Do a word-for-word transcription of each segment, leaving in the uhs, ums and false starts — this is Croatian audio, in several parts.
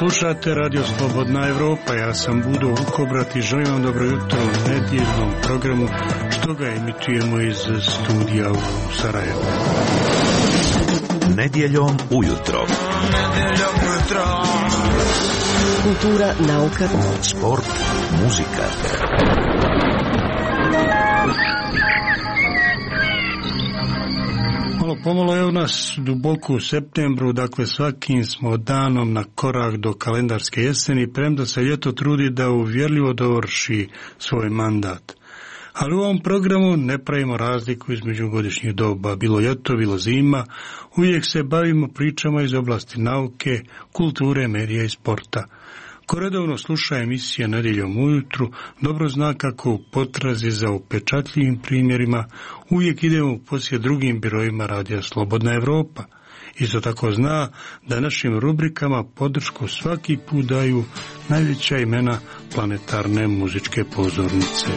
Slušate Radio Slobodna Evropa, ja sam Budo Vukobrat i želim vam dobro jutro u nedjeljnom programu što ga emitujemo iz studija u Sarajevu. Nedjeljom ujutro. Nedjeljom ujutro. Kultura, nauka, sport, muzika. Malo pomalo je u nas duboko u septembru, dakle svakim smo danom na korak do kalendarske jeseni, premda se ljeto trudi da uvjerljivo dovrši svoj mandat. Ali u ovom programu ne pravimo razliku između godišnjih doba, bilo ljeto, bilo zima, uvijek se bavimo pričama iz oblasti nauke, kulture, medija i sporta. Ko redovno sluša emisije Nedjeljom ujutru, dobro zna kako u potrazi za upečatljivim primjerima uvijek idemo u posjet drugim birojima Radija Slobodna Evropa. Isto tako zna da našim rubrikama podršku svaki put daju najveća imena planetarne muzičke pozornice.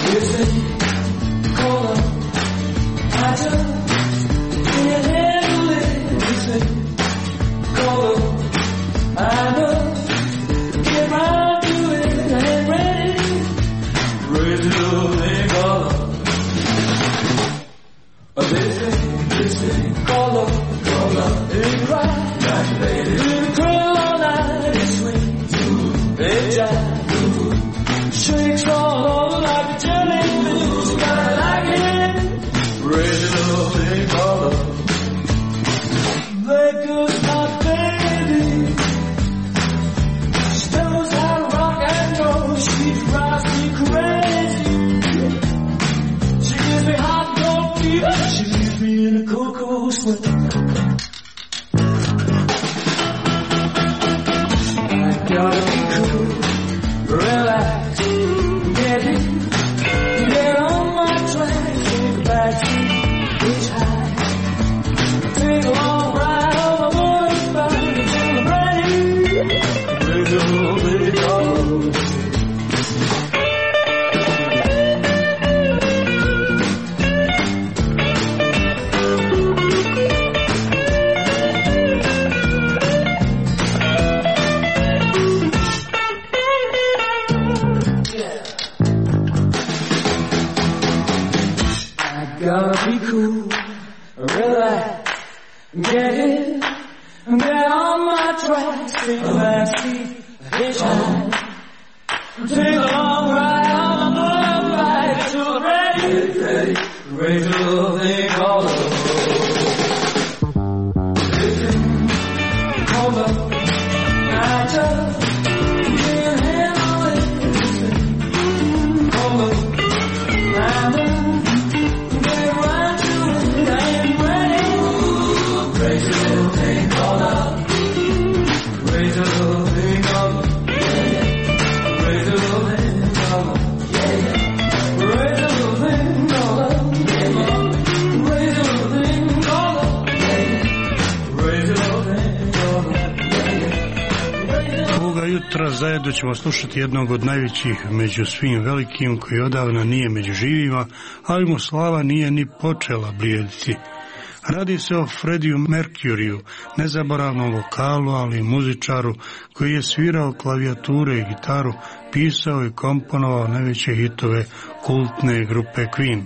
Zajedno ćemo slušati jednog od najvećih među svim velikim koji odavno nije među živima, ali mu slava nije ni počela blijediti. Radi se o Freddiju Mercuryu, nezaboravnom vokalu, ali i muzičaru koji je svirao klavijature i gitaru, pisao i komponovao najveće hitove kultne grupe Queen.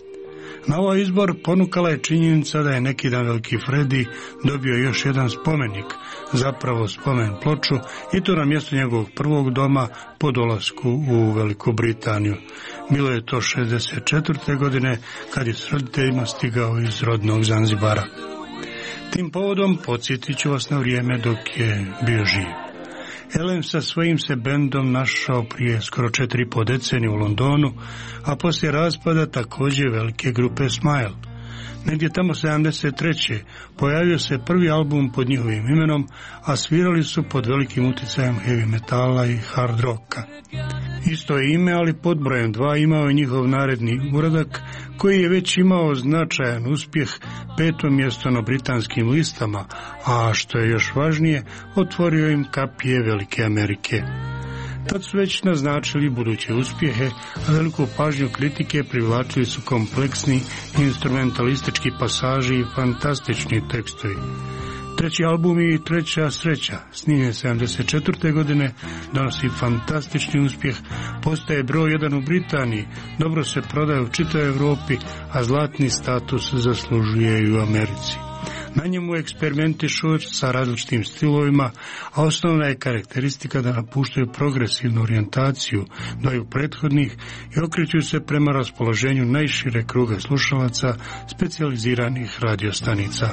Na ovaj izbor ponukala je činjenica da je neki dan veliki Freddie dobio još jedan spomenik, zapravo spomen ploču, i to na mjestu njegovog prvog doma po dolasku u Veliku Britaniju. Bilo je to šezdeset četvrte godine kad je s roditeljima stigao iz rodnog Zanzibara. Tim povodom podsjetit ću vas na vrijeme dok je bio živ. Elem sa svojim se bendom našao prije skoro četiri i po decenije u Londonu, a poslije raspada također velike grupe Smile. Negdje tamo sedamdeset treće pojavio se prvi album pod njihovim imenom, a svirali su pod velikim utjecajem heavy metala i hard rocka. Isto je ime, ali pod brojem dva imao je njihov naredni uradak, koji je već imao značajan uspjeh, peto mjesto na britanskim listama, a što je još važnije, otvorio im kapije Velike Amerike. Tad su već naznačili buduće uspjehe, a veliku pažnju kritike privlačili su kompleksni instrumentalistički pasaži i fantastični tekstovi. Treći album i Treća sreća, snimljen sedamdeset četvrte godine, donosi fantastični uspjeh, postaje broj jedan u Britaniji, dobro se prodaje u čitavoj Europi, a zlatni status zaslužuje i u Americi. Na njemu eksperimentišu sa različitim stilovima, a osnovna je karakteristika da napuštaju progresivnu orijentaciju dvaju prethodnih i okreću se prema raspoloženju najšire kruga slušalaca specijaliziranih radiostanica.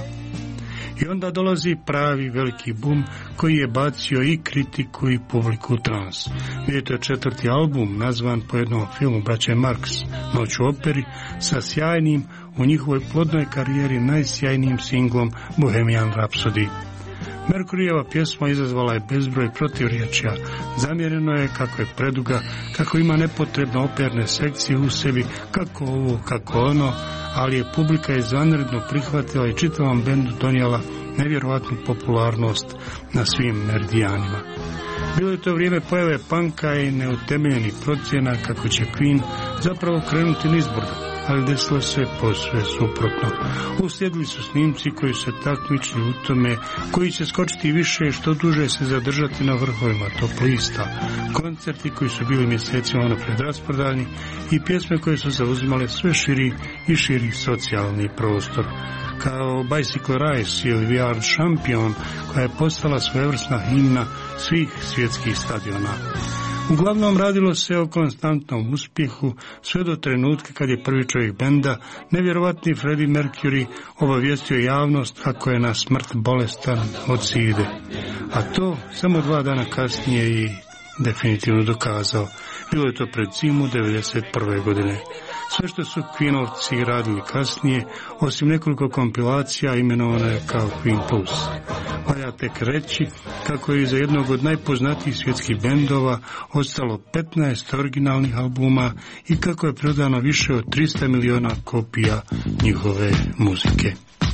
I onda dolazi pravi veliki bum koji je bacio i kritiku i publiku u trans. Bio je to četvrti album nazvan po jednom filmu braće Marx, Noć u operi, sa sjajnim, u njihovoj plodnoj karijeri najsjajnijim singlom Bohemian Rhapsody. Mercuryjeva pjesma izazvala je bezbroj protivriječja. Zamjereno je kako je preduga, kako ima nepotrebne operne sekcije u sebi, kako ovo, kako ono, ali je publika izvanredno prihvatila i čitavom bendu donijela nevjerovatnu popularnost na svim meridijanima. Bilo je to vrijeme pojave panka i neutemeljenih procjena kako će Queen zapravo krenuti nizbrdo, ali desilo se posve suprotno. Uslijedili su snimci koji se takmičili u tome, koji će skočiti više što duže se zadržati na vrhovima top lista, koncerti koji su bili mjesecima napred rasprodani i pjesme koje su zauzimale sve širi i širi socijalni prostor. Kao Bicycle Race ili We Are Champion, koja je postala svojevrsna himna svih svjetskih stadiona. Uglavnom radilo se o konstantnom uspjehu sve do trenutka kad je prvi čovjek benda, nevjerovatni Freddie Mercury, obavijestio javnost kako je na smrt bolestan od side. A to samo dva dana kasnije i definitivno dokazao. Bilo je to pred zimu devedeset prve godine. Sve što su Queenovci radili kasnije, osim nekoliko kompilacija, imenovano je kao Queen Plus. Valja tek reći kako je iza jednog od najpoznatijih svjetskih bendova ostalo petnaest originalnih albuma i kako je prodano više od tristo miliona kopija njihove muzike.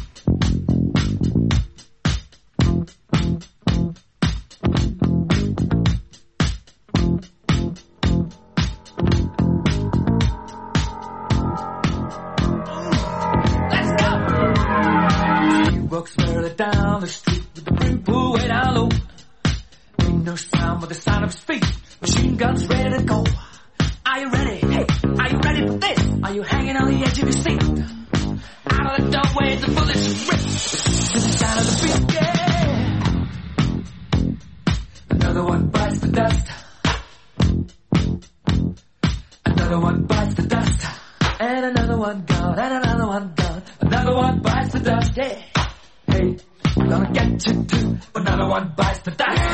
Walks merrily down the street with the brim pulled way down low. Ain't no sound but the sound of his feet. Machine guns ready to go. Are you ready? Hey, are you ready for this? Are you hanging on the edge of your seat? Out of the doorway, the bullets rip to the sound of the beat. Yeah. Another one bites the dust. Another one bites the dust. And another one gone. And another one gone. Another one bites the dust. Yeah. Hey, I'm gonna get you too. Another one bites the dust.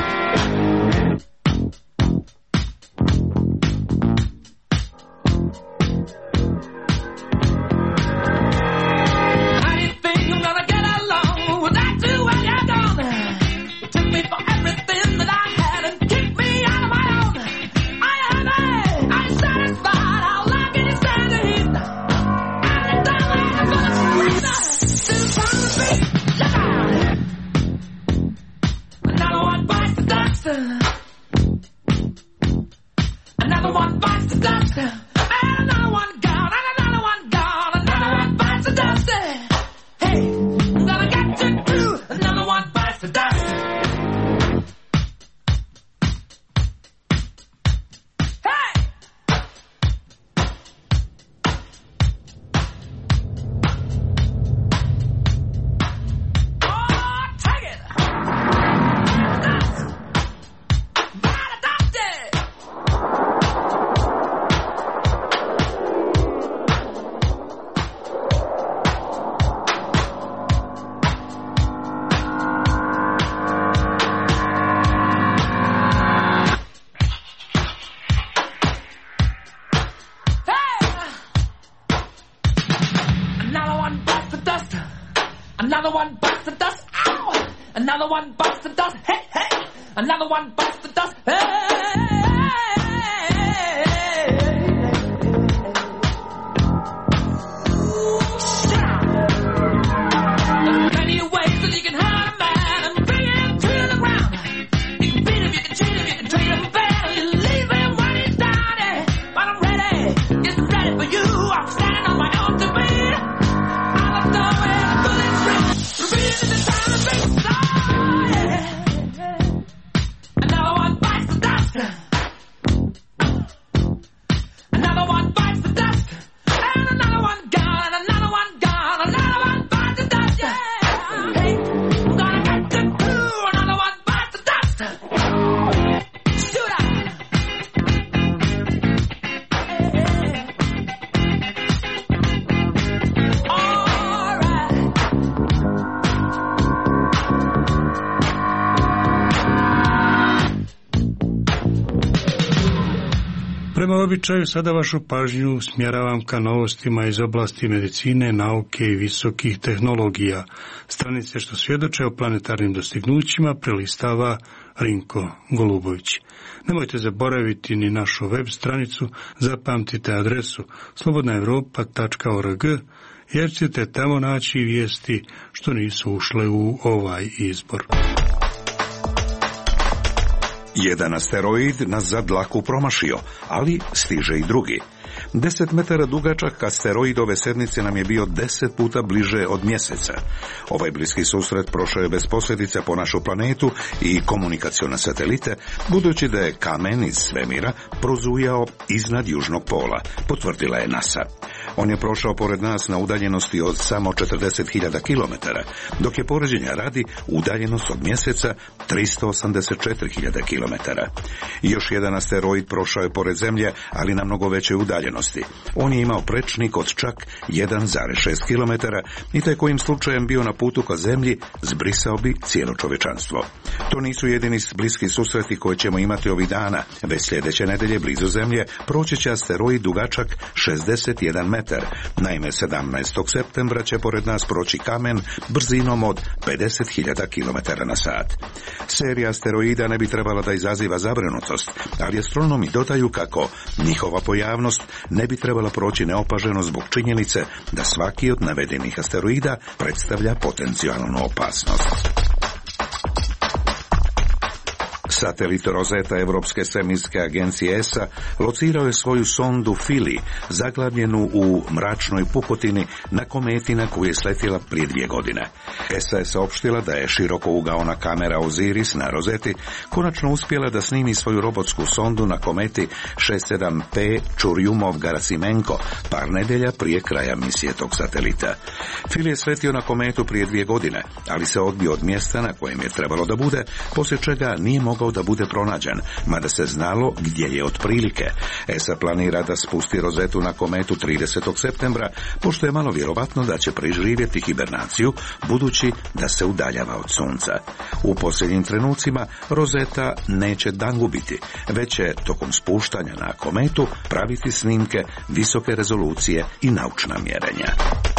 How do you think I'm gonna get along without you when you're gone? You took me for everything that I had and kicked me out of my own. Are you happy? Are you satisfied? How long can you stand the heat? Out of the way, I'm gonna scream the sound of the beat. Another one bites the dust. Another one bites the dust. And another one gone. And another one gone. Another one bites the dust. Hey, I'm gonna get you too. Another one bites the dust. Hey! Another one bites the dust. Ow! Another one bites the dust. Hey, hey! Another one bites the dust. Hey! There's plenty of ways that you can hurt a man and bring him to the ground. You can beat him, you can cheat him, you can treat him bad, you leave him when he's down. But I'm ready, getting ready for you. I'm standing on my own to be. Out of the way, the bullets rip. Repeating the sound of bass. Prema običaju sada vašu pažnju smjeravam ka novostima iz oblasti medicine, nauke i visokih tehnologija. Stranice što svjedoče o planetarnim dostignućima prelistava Rinko Golubović. Nemojte zaboraviti ni našu web stranicu, zapamtite adresu slobodna europa tačka org, jer ćete tamo naći vijesti što nisu ušle u ovaj izbor. Jedan asteroid nas za dlaku promašio, ali stiže i drugi. Deset metara dugačak asteroidove sedmice nam je bio deset puta bliže od mjeseca. Ovaj bliski susret prošao je bez posljedica po našu planetu i komunikacione satelite, budući da je kamen iz svemira prozujao iznad južnog pola, potvrdila je NASA. On je prošao pored nas na udaljenosti od samo četrdeset hiljada kilometara, dok je poređenja radi udaljenost od mjeseca tristo osamdeset četiri hiljade kilometara. Još jedan asteroid prošao je pored Zemlje, ali na mnogo većoj udaljenosti. On je imao prečnik od čak jedan zarez šest kilometara i taj kojim slučajem bio na putu ka Zemlji zbrisao bi cijelo čovječanstvo. To nisu jedini bliski susreti koje ćemo imati ovih dana. Već sljedeće nedelje blizu Zemlje proći će asteroid dugačak šezdeset jedan metar. Naime, sedamnaestog septembra će pored nas proći kamen brzinom od pedeset hiljada kilometara na sat. Serija asteroida ne bi trebala da izaziva zabrinutost, ali astronomi dodaju kako njihova pojavnost ne bi trebala proći neopaženo zbog činjenice da svaki od navedenih asteroida predstavlja potencijalnu opasnost. Satelit Rosetta Europske svemirske agencije E S A locirao je svoju sondu Fili, zaglavljenu u mračnoj pukotini na kometi na koju je sletjela prije dvije godine. E S A je saopštila da je širokougaona kamera Osiris na Roseti konačno uspjela da snimi svoju robotsku sondu na kometi šezdeset sedam P Čurjumov-Garasimenko par nedelja prije kraja misije tog satelita. Fili je sletio na kometu prije dvije godine, ali se odbio od mjesta na kojem je trebalo da bude, poslije čega nije mogao da bude pronađen, mada se znalo gdje je otprilike. E S A planira da spusti Rosetu na kometu tridesetog septembra, pošto je malo vjerovatno da će preživjeti hibernaciju, budući da se udaljava od sunca. U posljednjim trenucima Rosetta neće dan gubiti, već će tokom spuštanja na kometu praviti snimke visoke rezolucije i naučna mjerenja.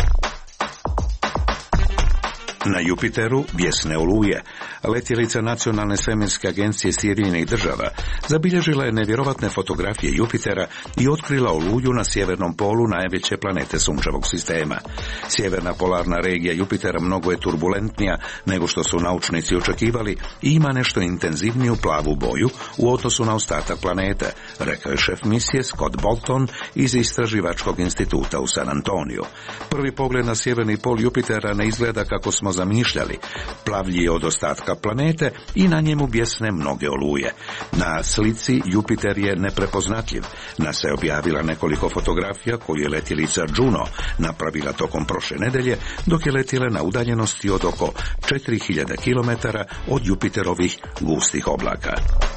Na Jupiteru bijesne oluje. Letjelica Nacionalne svemirske agencije Sjedinjenih država zabilježila je nevjerovatne fotografije Jupitera i otkrila oluju na sjevernom polu najveće planete sunčevog sistema. Sjeverna polarna regija Jupitera mnogo je turbulentnija nego što su naučnici očekivali i ima nešto intenzivniju plavu boju u odnosu na ostatak planete, rekao je šef misije Scott Bolton iz Istraživačkog instituta u San Antoniju. Prvi pogled na sjeverni pol Jupitera ne izgleda kako smo zamišljali. Plavlji je od ostatka planete i na njemu bjesne mnoge oluje. Na slici Jupiter je neprepoznatljiv. NASA je objavila nekoliko fotografija koju je letjelica Juno napravila tokom prošle nedelje, dok je letjela na udaljenosti od oko četiri hiljade kilometara od Jupiterovih gustih oblaka.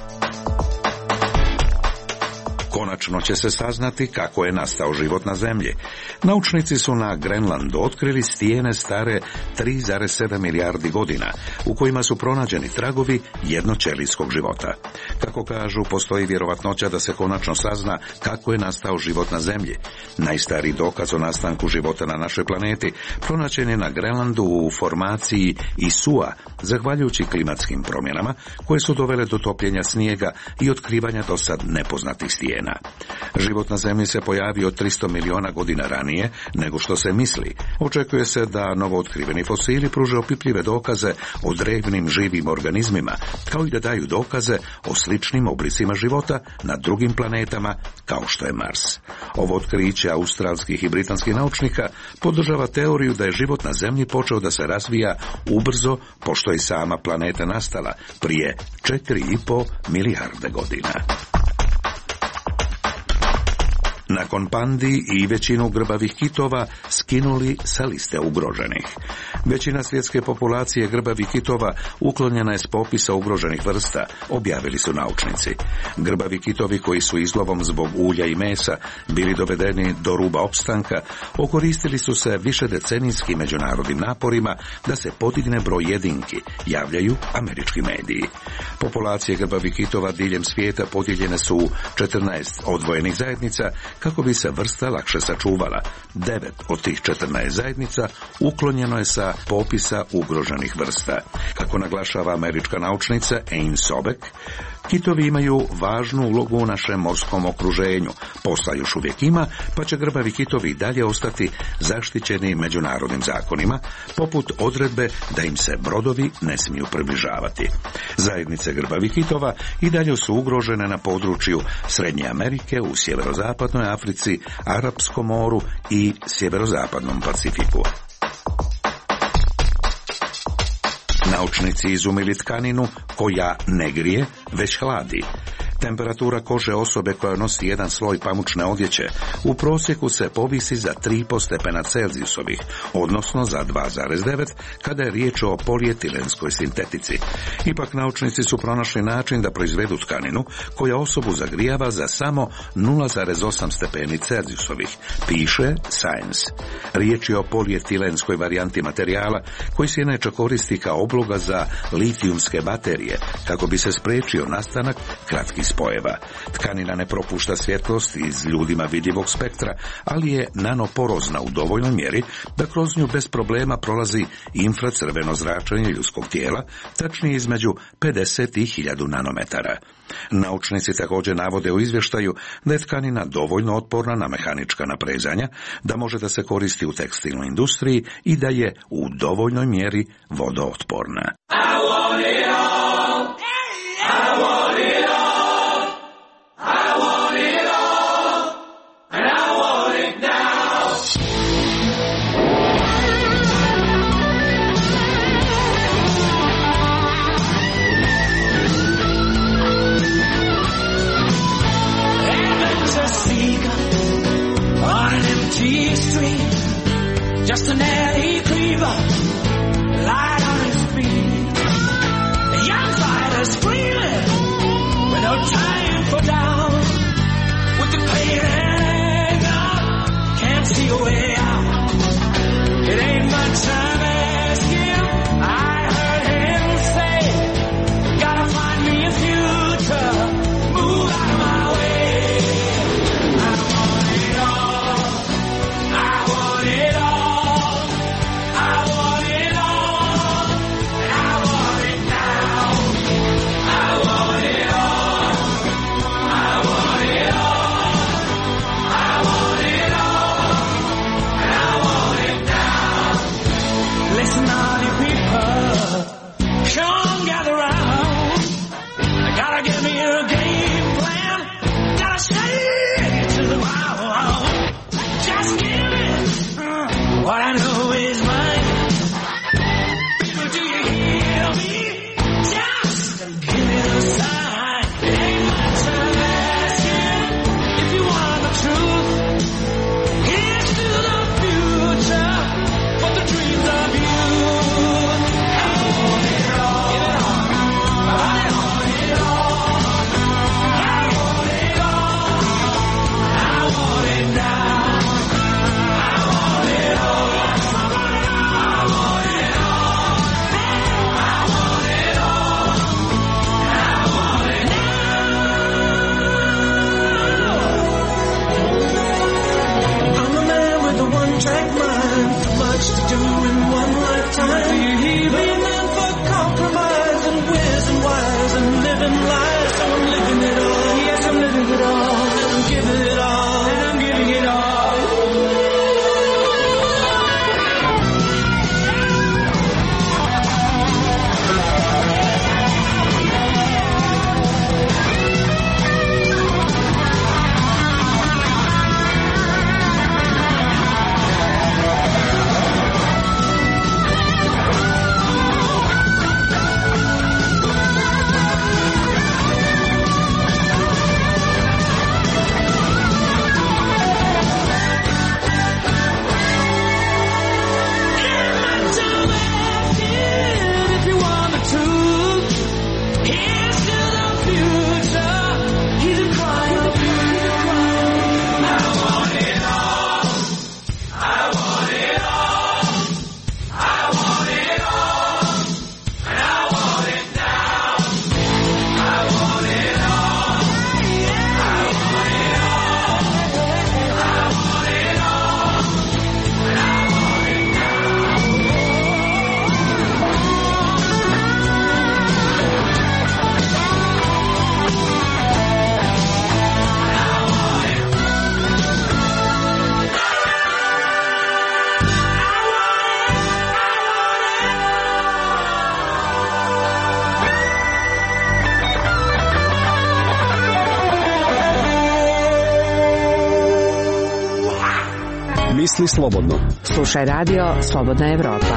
Konačno će se saznati kako je nastao život na Zemlji. Naučnici su na Grenlandu otkrili stijene stare tri zarez sedam milijardi godina, u kojima su pronađeni tragovi jednoćelijskog života. Kako kažu, postoji vjerovatnoća da se konačno sazna kako je nastao život na Zemlji. Najstariji dokaz o nastanku života na našoj planeti pronađen je na Grenlandu u formaciji Isua, zahvaljujući klimatskim promjenama koje su dovele do topljenja snijega i otkrivanja do sad nepoznatih stijena. Život na Zemlji se pojavio tristo miliona godina ranije nego što se misli. Očekuje se da novootkriveni fosili pruže opipljive dokaze o drevnim živim organizmima, kao i da daju dokaze o sličnim oblicima života na drugim planetama kao što je Mars. Ovo otkriće australskih i britanskih naučnika podržava teoriju da je život na Zemlji počeo da se razvija ubrzo, pošto je sama planeta nastala prije četiri i po milijarde godina. nakon pandi i većinu grbavih kitova skinuli sa liste ugroženih. Većina svjetske populacije grbavih kitova uklonjena je s popisa ugroženih vrsta, objavili su naučnici. Grbavi kitovi koji su izlovom zbog ulja i mesa bili dovedeni do ruba opstanka, okoristili su se višedecenijskim međunarodnim naporima da se podigne broj jedinki, javljaju američki mediji. Populacije grbavih kitova diljem svijeta podijeljene su u četrnaest odvojenih zajednica kako bi se vrsta lakše sačuvala. Devet od tih četrnaest zajednica uklonjeno je sa popisa ugroženih vrsta. Kako naglašava američka naučnica Ain Sobek, kitovi imaju važnu ulogu u našem morskom okruženju, posla još uvijek ima, pa će grbavi kitovi i dalje ostati zaštićeni međunarodnim zakonima, poput odredbe da im se brodovi ne smiju približavati. Zajednice grbavih kitova i dalje su ugrožene na području Srednje Amerike, u sjeverozapadnoj Africi, Arapskom moru i sjeverozapadnom Pacifiku. Naučnici izumili tkaninu koja ne grije, već hladi. Temperatura kože osobe koja nosi jedan sloj pamučne odjeće u prosjeku se povisi za tri i pol stepena Celzijusovih, odnosno za dva zarez devet kada je riječ o polijetilenskoj sintetici. Ipak naučnici su pronašli način da proizvedu tkaninu koja osobu zagrijava za samo nula zarez osam stepeni Celzijusovih, piše Science. Riječ je o polijetilenskoj varijanti materijala koji se inače koristi kao obloga za litijumske baterije kako bi se spriječio nastanak kratkih spojeva. Tkanina ne propušta svjetlost iz ljudima vidljivog spektra, ali je nanoporozna u dovoljnoj mjeri da kroz nju bez problema prolazi infracrveno zračenje ljudskog tijela, tačnije između pedeset i hiljadu nanometara. Naučnici također navode u izvještaju da je tkanina dovoljno otporna na mehanička naprezanja, da može da se koristi u tekstilnoj industriji i da je u dovoljnoj mjeri vodootporna. I want it all. I want it all. I want it all. And I want it now. Heaven's a seeker on an empty street. Just an alley creeper, light on his feet. A young fighter screaming with no time for down. With the pain and anger, can't see a way out. It ain't much time asking. I heard him say, gotta find me a future. Move out of my way. I want it all. I want it all. I want it all. And I want it now. I want it all. I want it all. I want it all. Misli slobodno. Slušaj radio Slobodna Evropa.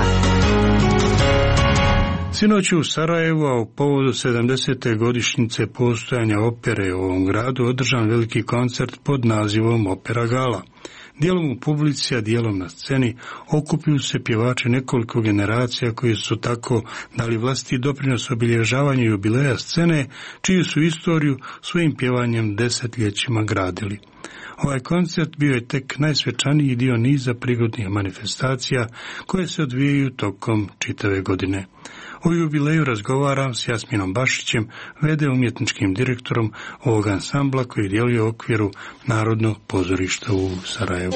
Sinoć u Sarajevu, a u povodu sedamdesete godišnjice postojanja opere u ovom gradu, održan veliki koncert pod nazivom Opera Gala. Dijelom u publici, a dijelom na sceni okupljuju se pjevači nekoliko generacija koji su tako dali vlastiti doprinos obilježavanju jubileja scene, čiju su istoriju svojim pjevanjem desetljećima gradili. Ovaj koncert bio je tek najsvečaniji dio niza prigodnih manifestacija koje se odvijaju tokom čitave godine. O jubileju razgovaram s Jasminom Bašićem, ve de umjetničkim direktorom ovog ansambla koji djeluje u okviru Narodnog pozorišta u Sarajevu.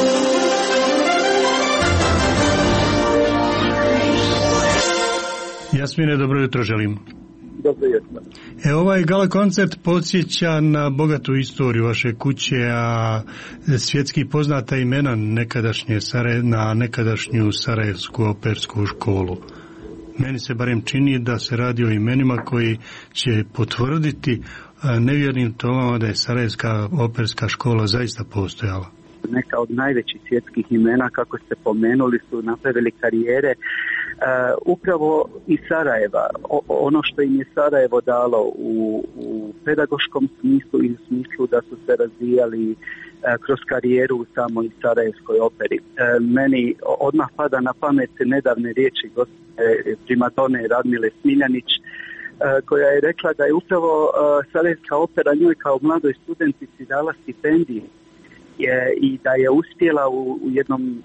Jasmine, dobro jutro želim. Dobro jutro. E, ovaj gala koncert podsjeća na bogatu istoriju vaše kuće, a svjetski poznata imena nekadašnje Saraje, na nekadašnju Sarajevsku opersku školu. Meni se barem čini da se radi o imenima koji će potvrditi nevjernim tomama da je Sarajevska operska škola zaista postojala. Neka od najvećih svjetskih imena, kako ste pomenuli, su napravili karijere uh, upravo iz Sarajeva. O, ono što im je Sarajevo dalo u, u pedagoškom smislu i u smislu da su se razvijali uh, kroz karijeru u samoj Sarajevskoj operi. Uh, meni odmah pada na pamet nedavne riječi gospođe primadone Radmile Smiljanić, uh, koja je rekla da je upravo uh, Sarajevska opera njoj kao mladoj studentici dala stipendiju Je, i da je uspjela u, u jednom e,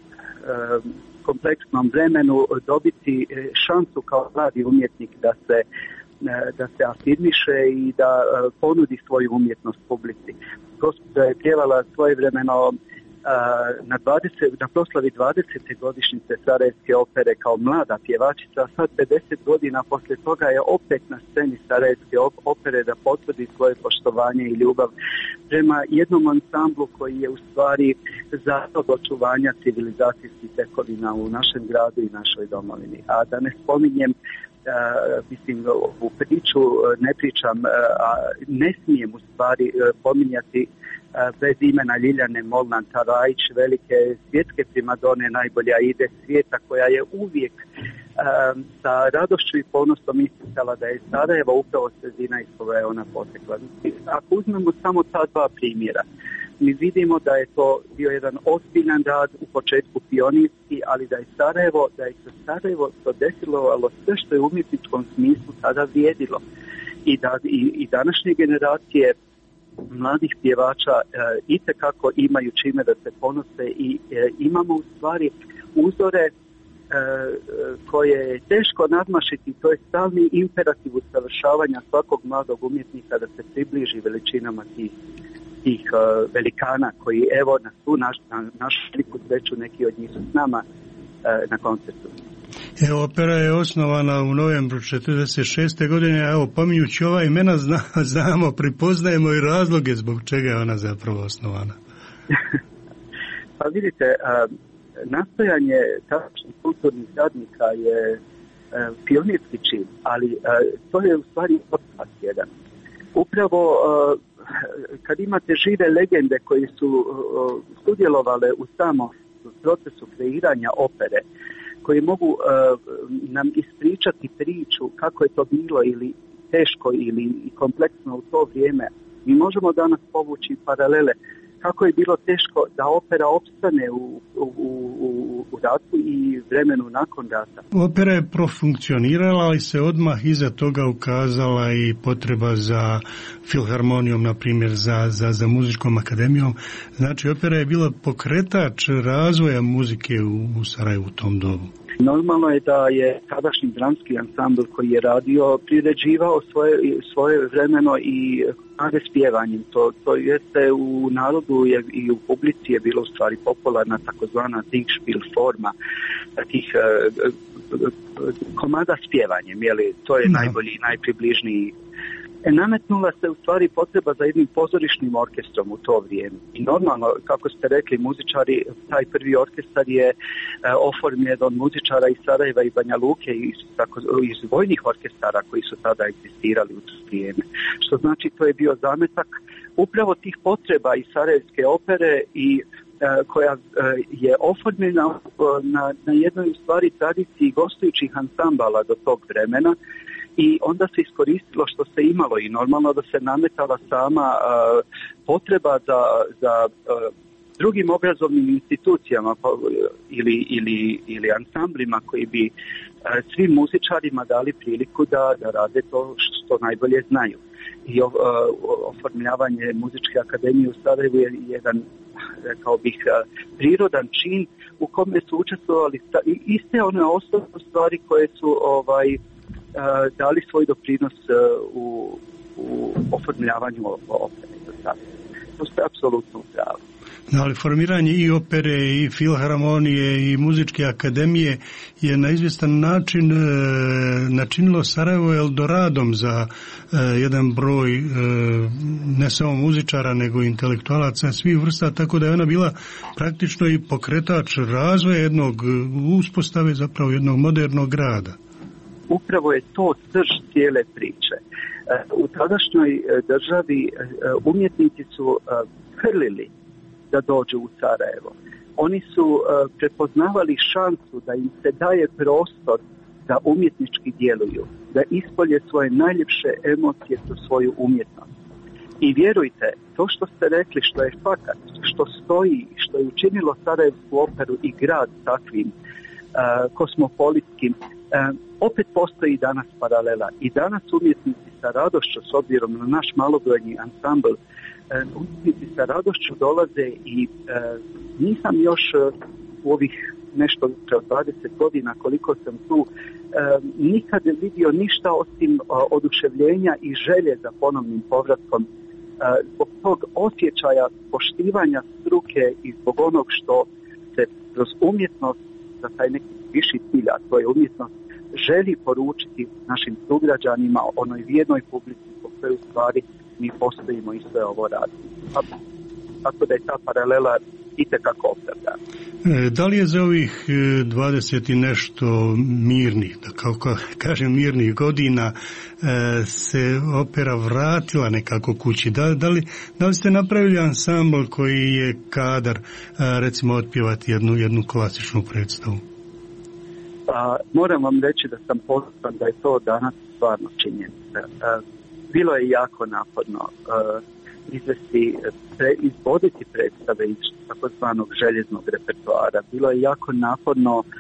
kompleksnom vremenu dobiti šansu kao mladi umjetnik da se, e, da se afirmiše i da e, ponudi svoju umjetnost publici. Gospođa je pjevala svojevremeno na, dvadeset, na proslavi dvadesete godišnjice Sarajevske opere kao mlada pjevačica, a sad pedeset godina poslije toga je opet na sceni Sarajevske opere da potvrdi svoje poštovanje i ljubav prema jednom ansamblu koji je u stvari zato očuvanja civilizacijskih tekovina u našem gradu i našoj domovini. A da ne spominjem, Uh, mislim, u priču ne pričam, uh, a ne smijem u stvari uh, pominjati uh, bez imena Ljiljane Molnar Tarajić, velike svjetske primadone, najbolja ide svijeta, koja je uvijek uh, sa radošću i ponosom isticala da je Sarajevo upravo sredina iz koje je ona potekla. Ako uzmemo samo ta dva primjera, mi vidimo da je to bio jedan ozbiljan rad u početku pionirski, ali da je Sarajevo, da je se Sarajevo to desilo sve što je u umjetničkom smislu tada vrijedilo. I, da, i, i današnje generacije mladih pjevača e, itekako imaju čime da se ponose i e, imamo u stvari uzore e, koje je teško nadmašiti. To je stalni imperativ usavršavanja svakog mladog umjetnika da se približi veličinama tih tih uh, velikana koji evo na svu naš, na našu veliku sreću neki od njih su s nama uh, na koncertu. E, opera je osnovana u novembru četrdeset šeste godine, evo pominjući ova imena zna, znamo, pripoznajemo i razloge zbog čega je ona zapravo osnovana. Pa vidite, uh, nastojanje tadašnjih kulturnih radnika je uh, pionirski čin, ali uh, to je u stvari pothvat jedan. Upravo uh, kad imate žive legende koji su uh, sudjelovale u samom procesu kreiranja opere, koji mogu uh, nam ispričati priču kako je to bilo ili teško ili kompleksno u to vrijeme, mi možemo danas povući paralele kako je bilo teško da opera opstane u, u, u, u ratu i vremenu nakon rata. Opera je profunkcionirala, ali se odmah iza toga ukazala i potreba za filharmonijom, na primjer za, za, za muzičkom akademijom. Znači, opera je bila pokretač razvoja muzike u, u Sarajevu u tom dobu. Normalno je da je tadašnji dramski ansambl koji je radio priređivao svoje, svoje vremeno i nade s pjevanjem. To, to jeste u narodu je, i u publici je bilo u stvari popularna takozvana Singspiel forma tih uh, komada s pjevanjem. Jeli, to je no. najbolji i najpribližniji. E, nametnula se u stvari potreba za jednim pozorišnim orkestrom u to vrijeme. I normalno, kako ste rekli, muzičari, taj prvi orkestar je e, oformljen od muzičara iz Sarajeva i Banja Luke iz, tako, iz vojnih orkestara koji su tada egzistirali u to vrijeme. Što znači to je bio zametak upravo tih potreba iz Sarajevske opere i koja je oformljena na, na jednoj stvari tradiciji gostujućih ansambala do tog vremena i onda se iskoristilo što se imalo i normalno da se nametala sama potreba za, za drugim obrazovnim institucijama ili, ili, ili ansamblima koji bi svim muzičarima dali priliku da, da rade to što najbolje znaju. I uh, oformljavanje Muzičke akademije u Sarajevu je jedan, rekao bih, prirodan čin u kome su učestvovali iste one osnovne stvari koje su ovaj, uh, dali svoj doprinos uh, u, u oformljavanju opere. To ste apsolutno upravo. Ali formiranje i opere i filharmonije i muzičke akademije je na izvjestan način e, načinilo Sarajevo Eldoradom za e, jedan broj e, ne samo muzičara nego intelektualaca svih vrsta, tako da je ona bila praktično i pokretač razvoja jednog uspostave zapravo jednog modernog grada. Upravo je to srž cijele priče. U tadašnjoj državi umjetnici su hrlili da dođu u Sarajevo. Oni su uh, prepoznavali šansu da im se daje prostor da umjetnički djeluju, da ispolje svoje najljepše emocije kroz svoju umjetnost. I vjerujte, to što ste rekli, što je fakat, što stoji, što je učinilo Sarajevsku operu i grad takvim uh, kosmopolitskim, uh, opet postoji danas paralela. I danas umjetnici sa radošću, s obzirom na naš malobrojni ansambl, umjetnici sa radošću dolaze i e, nisam još e, u ovih nešto više od dvadeset godina koliko sam tu e, nikad vidio ništa osim e, oduševljenja i želje za ponovnim povratkom. E, zbog tog osjećaja poštivanja struke i zbog onog što se kroz umjetnost za taj neki viši cilj, a to je umjetnost, želi poručiti našim sugrađanima, onoj vjernoj publici po kojoj u stvari mi postojimo i sve ovo radimo. Tako da je ta paralela itekako opravdana. Da li je za ovih dvadeset i nešto mirnih, da kako kažem mirnih godina, se opera vratila nekako kući? Da, da, li, da li ste napravili ansambl koji je kadar, recimo, otpjevati jednu, jednu klasičnu predstavu? Pa, moram vam reći da sam ponosan da je to danas stvarno činjenica. Bilo je jako naporno uh, izvesti, pre, izvoditi predstave iz takozvanog željeznog repertoara. Bilo je jako naporno uh,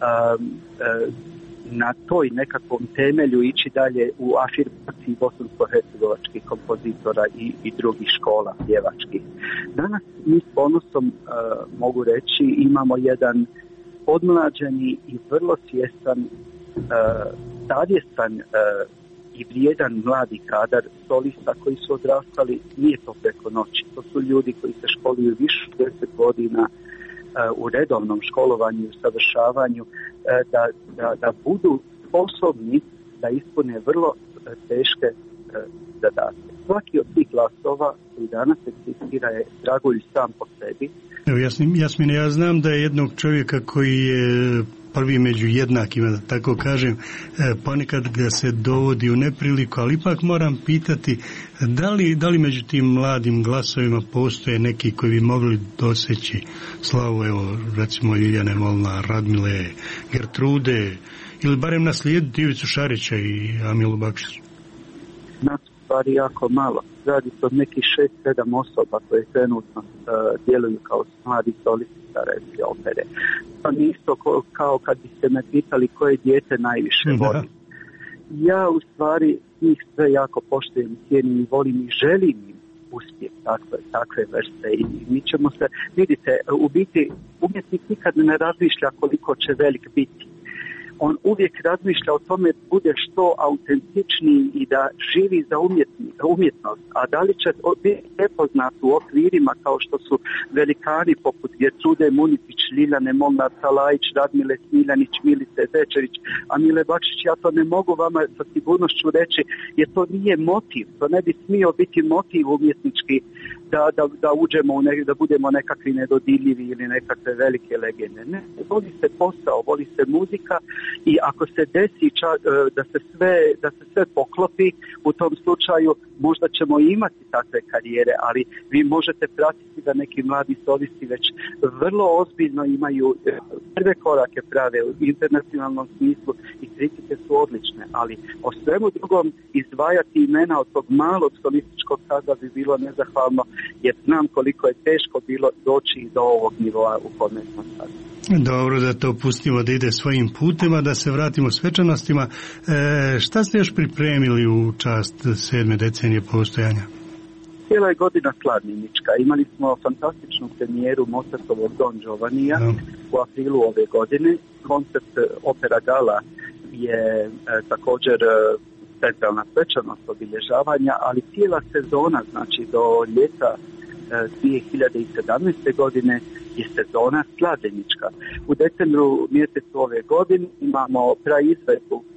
uh, na toj nekakvom temelju ići dalje u afirmaciji bosansko-hercegovačkih kompozitora i, i drugih škola pjevačkih. Danas mi s ponosom uh, mogu reći imamo jedan odmlađeni i vrlo svjestan, uh, savjestan uh, i vrijedan mladi kadar solista koji su odrastali, nije to preko noći. To su ljudi koji se školuju više od deset godina uh, u redovnom školovanju i usavršavanju, uh, da, da, da budu sposobni da ispune vrlo uh, teške uh, zadatke. Svaki od tih glasova koji danas egzistira je dragulj sam po sebi. Evo, Jasmine, ja znam da je jednog čovjeka koji je prvi među jednakima, da tako kažem, ponekad ga se dovodi u nepriliku, ali ipak moram pitati da li, da li među tim mladim glasovima postoje neki koji bi mogli doseći slavu, evo, recimo Ljiljane Molnar, Radmile, Gertrude, ili barem naslijediti Ivicu Šarića i Amilu Bakšiću? Nas u stvari jako malo. Radi se od nekih šest, sedam osoba koje trenutno uh, djeluju kao mladi solisti Sarajevske opere. To nije isto ko, kao kad biste me pitali koje dijete najviše voli. Ja u stvari njih sve jako poštujem, cijenim i volim i želim im uspjeh takve, takve vrste i mi ćemo se, vidite, u biti umjetnik nikad ne razmišlja koliko će velik biti. On uvijek razmišlja o tome bude što autentičniji i da živi za umjetnost. A da li će biti prepoznat u okvirima kao što su velikani poput Gertrude Muničić, Ljiljane Molnar, Talajić, Radmile Smiljanić, Milice Zečević, a Mile Bakšić, ja to ne mogu vama sa sigurnošću reći, jer to nije motiv. To ne bi smio biti motiv umjetnički da, da, da uđemo u ne, da budemo nekakvi nedodirljivi ili nekakve velike legende. Ne, voli se posao, voli se muzika i ako se desi ča, da se sve da se sve poklopi, u tom slučaju možda ćemo imati takve karijere, ali vi možete pratiti da neki mladi solisti već vrlo ozbiljno imaju prve korake prave u internacionalnom smislu i kritike su odlične, ali o svemu drugom izdvajati imena od tog malog solističkog kada bi bilo nezahvalno, jer znam koliko je teško bilo doći do ovog nivoa u kome smo sad. Dobro, da to pustimo da ide svojim putima, da se vratimo svečanostima. E, šta ste još pripremili u čast sedme decenije postojanja? Cijela je godina slavljenička. Imali smo fantastičnu premijeru Mozartovog Don Giovannija no. u aprilu ove godine. Koncert Opera Gala je e, također e, centralna svečanost obilježavanja, ali cijela sezona, znači do ljeta e, dvije hiljade sedamnaeste. godine je sezona slavljenička. U decembru mjesecu ove godine imamo praizvedbu e,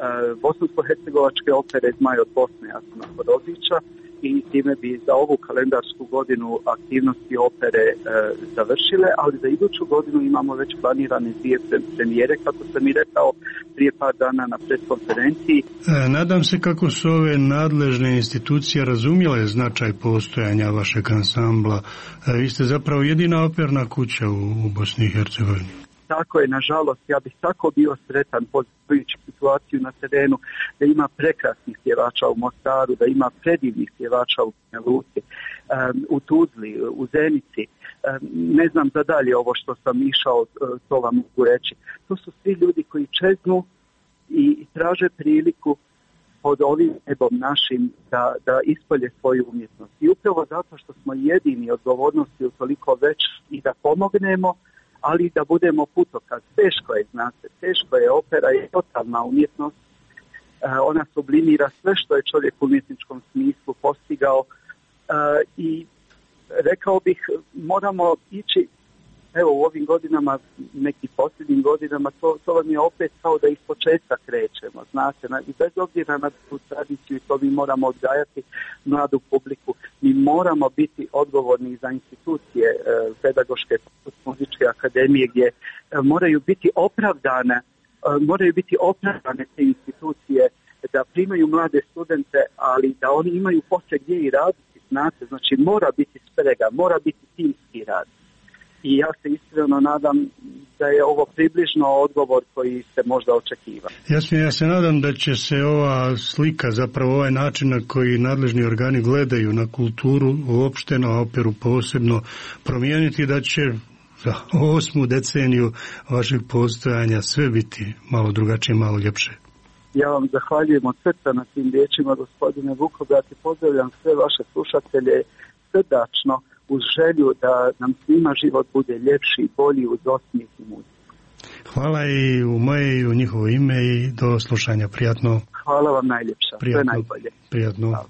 bosansko-hercegovačke opere Zmaj od Bosne Jasona Horozića i time bi za ovu kalendarsku godinu aktivnosti opere e, završile, ali za iduću godinu imamo već planirane dvije premijere, kako sam i rekao prije par dana na preskonferenciji. E, nadam se kako su ove nadležne institucije razumjele značaj postojanja vašeg ansambla. E, vi ste zapravo jedina operna kuća u, u Bosni i Hercegovini. Tako je, nažalost, ja bih tako bio sretan poznajući situaciju na terenu, da ima prekrasnih pjevača u Mostaru, da ima predivnih pjevača u Banja Luci, um, u Tuzli, u Zenici. Um, ne znam za dalje ovo što sam išao, to vam mogu reći. To su svi ljudi koji čeznu i traže priliku pod ovim nebom našim da, da ispolje svoju umjetnost. I upravo zato što smo jedini odgovornosti utoliko već i da pomognemo, ali da budemo putokaz. Teško je, znate, teško je, opera je totalna umjetnost, e, ona sublimira sve što je čovjek u umjetničkom smislu postigao e, i rekao bih, moramo ići, evo u ovim godinama, nekim posljednjim godinama, to, to vam je opet kao da iz početka krećemo, znate, na, i bez obzira na tu tradiciju, to mi moramo odgajati mladu publiku, mi moramo biti odgovorni za institucije e, pedagoške, muzičke akademije, gdje e, moraju biti opravdane, e, moraju biti opravdane te institucije da primaju mlade studente, ali da oni imaju poslije gdje i raditi, znate, znači mora biti sprega, mora biti timski rad. I ja se iskreno nadam da je ovo približno odgovor koji se možda očekiva. Jasno, ja se nadam da će se ova slika, zapravo ovaj način na koji nadležni organi gledaju na kulturu uopšte, na operu posebno, promijeniti, da će za osmu deceniju vašeg postojanja sve biti malo drugačije, malo ljepše. Ja vam zahvaljujem od srca na tim riječima, gospodine Vukogat, i pozdravljam sve vaše slušatelje srdačno, uz želju da nam svima život bude ljepši i bolji uz osmijeh i muziku. Hvala i u moje i u njihovo ime i do slušanja. Prijatno. Hvala vam najljepša. Prijatno. Sve najbolje. Prijatno. Hvala.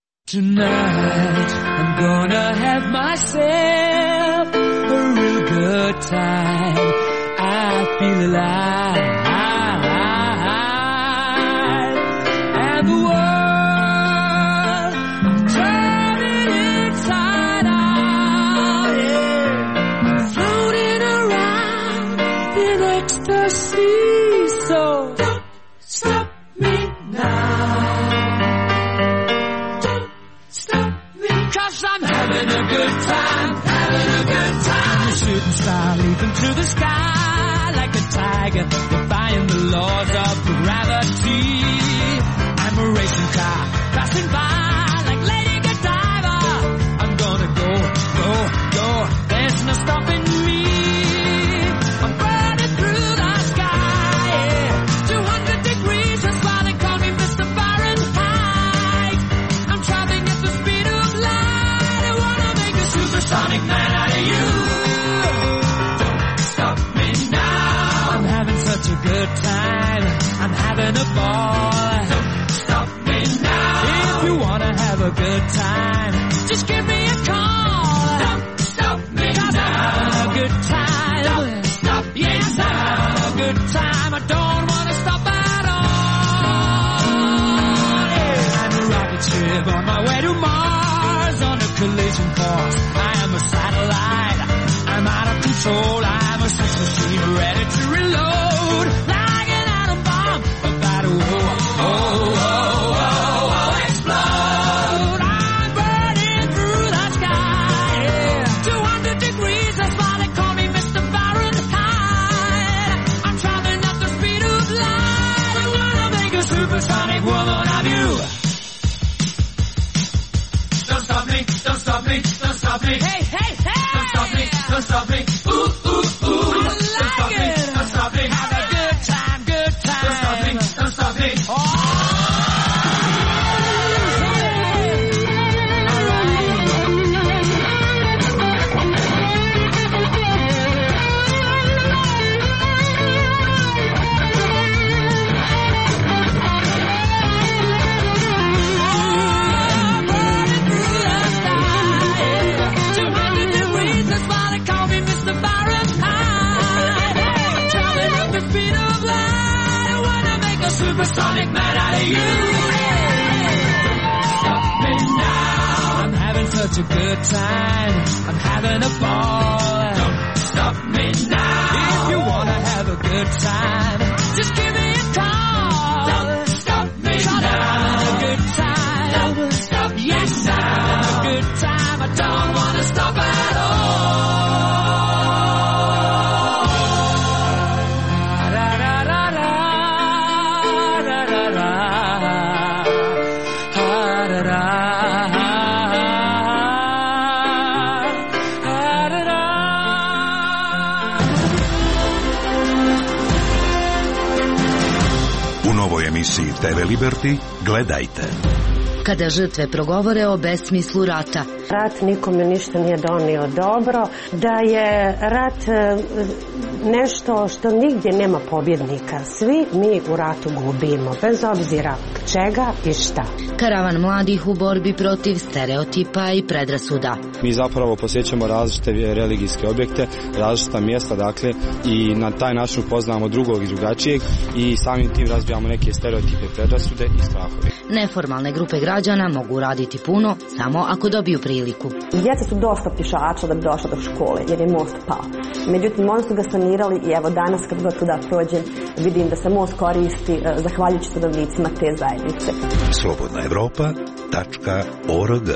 Tonight I'm gonna have myself a real good time. I feel alive. And the world so don't stop me now. Don't stop me, 'cause I'm having a good time, having a good time. A shooting star leaping through the sky like a tiger, defying the laws of gravity. I'm a racing car passing by like Lady Godiva. I'm gonna go, go, go. There's no stopping me. I'm burning through the sky, yeah. two hundred degrees, that's why they call me Mister Fahrenheit. I'm traveling at the speed of light. I wanna make a supersonic man out of you. Don't stop me now. I'm having such a good time. I'm having a ball. Don't stop me now. If you wanna have a good time, just give me a call. Don't stop me now. I'm having a good time. Don't stop me yes, now. I'm having a good time. I don't wanna stop at all. Yeah. I'm a rocket ship on my way to Mars on a collision course. soul, I'm a sex machine ready to reload. Like an atom bomb, about to oh, oh, oh, oh, oh, explode. I'm burning through the sky, yeah. two hundred degrees, that's why they call me Mister Fahrenheit. I'm traveling at the speed of light. I wanna make a supersonic woman of you. Don't stop me, don't stop me, don't stop me. Hey, hey, hey! Don't stop me, don't stop me. Ooh, ooh, ooh. I like don't stop it. Me, don't stop me. Have a good time, good time. Don't stop me, don't stop me. Oh! Supersonic man out of you. Stop me now. I'm having such a good time. I'm having a ball. Don't stop me now. If you wanna have a good time, just give me a call. Don't stop me now. I'm having a good time. Don't stop me yes, now. I'm having a good time. I don't wanna stop at all. Emisiji te ve Liberty gledajte. Kada žrtve progovore o besmislu rata. Rat nikome ništa nije donio dobro, da je rat nešto što nigdje nema pobjednika. Svi mi u ratu gubimo, bez obzira čega i šta. Karavan mladih u borbi protiv stereotipa i predrasuda. Mi zapravo posjećamo različite religijske objekte, različita mjesta, dakle, i na taj način upoznamo drugog i drugačijeg i samim tim razbijamo neke stereotipe, predrasude i strahove. Neformalne grupe građana mogu raditi puno samo ako dobiju priliku. Djeca su dosta pješača da bi došla do škole jer je most pao. Međutim, oni su ga sanirali i evo danas kad god tuda prođem vidim da se most koristi zahvaljujući stanovnicima te zajednice. slobodna evropa tačka org.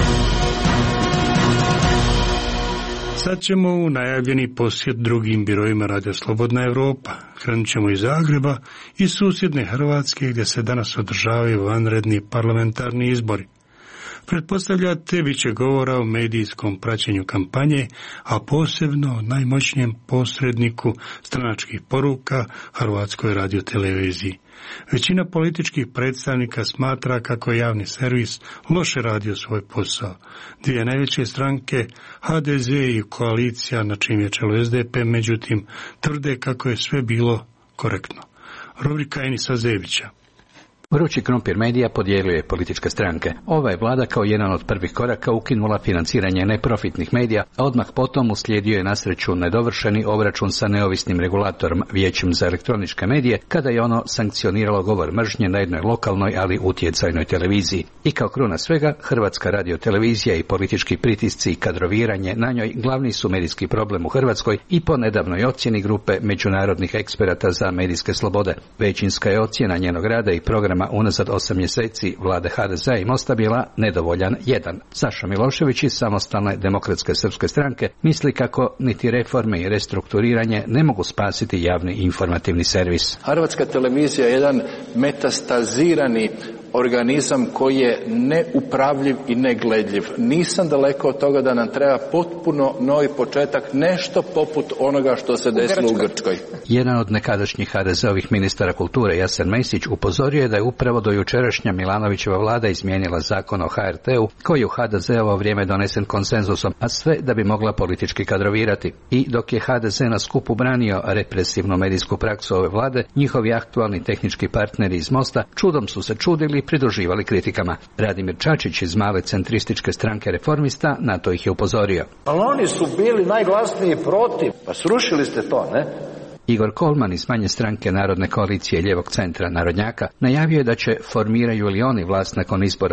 Sad ćemo u najavljeni posjet drugim birojima Radio Slobodna Evropa. Krenut ćemo iz Zagreba i susjedne Hrvatske gdje se danas održavaju vanredni parlamentarni izbori. Pretpostavljate, bit će govora o medijskom praćenju kampanje, a posebno o najmoćnijem posredniku stranačkih poruka Hrvatskoj radioteleviziji. Većina političkih predstavnika smatra kako je javni servis loše radio svoj posao. Dvije najveće stranke, ha de ze i koalicija na čim je čelo es de pe, međutim, tvrde kako je sve bilo korektno. Rubrika Enisa Zebića. Vrući krumpir medija podijelio je političke stranke. Ova je vlada kao jedan od prvih koraka ukinula financiranje neprofitnih medija, a odmah potom uslijedio je nasreću nedovršeni obračun sa neovisnim regulatorom Vijećem za elektroničke medije, kada je ono sankcioniralo govor mržnje na jednoj lokalnoj, ali utjecajnoj televiziji. I kao kruna svega, Hrvatska radiotelevizija i politički pritisci i kadroviranje na njoj glavni su medijski problem u Hrvatskoj i po nedavnoj ocjeni grupe međunarodnih eksperata za medijske slobode. Većinska je ocjena njenog rada i programa unazad osam mjeseci vlade ha de ze i Mosta bila nedovoljan jedan. Saša Milošević iz Samostalne demokratske srpske stranke misli kako niti reforme i restrukturiranje ne mogu spasiti javni informativni servis. Hrvatska televizija je jedan metastazirani organizam koji je neupravljiv i negledljiv. Nisam daleko od toga da nam treba potpuno novi početak, nešto poput onoga što se desilo u Grčkoj. Jedan od nekadašnjih ha de zeovih ministara kulture, Jasen Mesić, upozorio je da je upravo do jučerašnja Milanovićeva vlada izmijenila zakon o ha er te u, koji je u ha de zeovo vrijeme donesen konsenzusom, a sve da bi mogla politički kadrovirati. I dok je ha de ze na skupu branio represivnu medijsku praksu ove vlade, njihovi aktualni tehnički partneri iz Mosta čudom su se čudili i pridruživali kritikama. Radimir Čačić iz male centrističke stranke Reformista na to ih je upozorio. Ali oni su bili najglasniji protiv, pa srušili ste to, ne? Igor Kolman iz manje stranke Narodne koalicije Ljevog centra Narodnjaka najavio je da će, formiraju li oni vlast nakon izbora u nedjelju,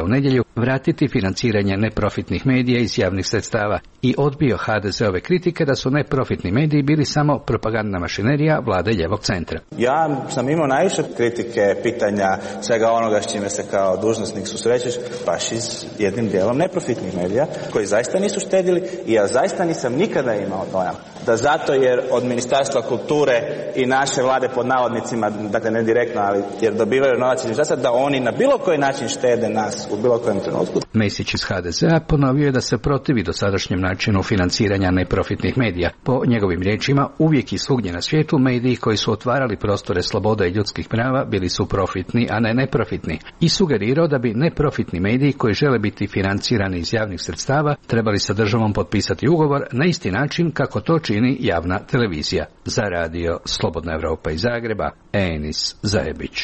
vratiti financiranje neprofitnih medija iz javnih sredstava i odbio ha de zeove kritike da su neprofitni mediji bili samo propagandna mašinerija vlade ljevog centra. Ja sam imao najviše kritike, pitanja, svega onoga s čime se kao dužnosnik susrećeš, baš iz jednim dijelom neprofitnih medija, koji zaista nisu štedili i ja zaista nisam nikada imao dojam da zato jer od Ministarstva kulture i naše vlade pod navodnicima, dakle ne direktno, ali jer dobivaju novac iz ministarstva, da oni na bilo koji način štede nas u bilo kojem trenutku. Mesić iz ha de zea ponovio je da se protivi dosadašnjem načinu financiranja neprofitnih medija. Po njegovim riječima, uvijek i svugdje na svijetu mediji koji su otvarali prostore sloboda i ljudskih prava bili su profitni, a ne neprofitni. I sugerirao da bi neprofitni mediji koji žele biti financirani iz javnih sredstava trebali sa državom potpisati ugovor na isti način kako to čini javna televizija. Za radio Slobodna Evropa iz Zagreba, Enis Zajebić.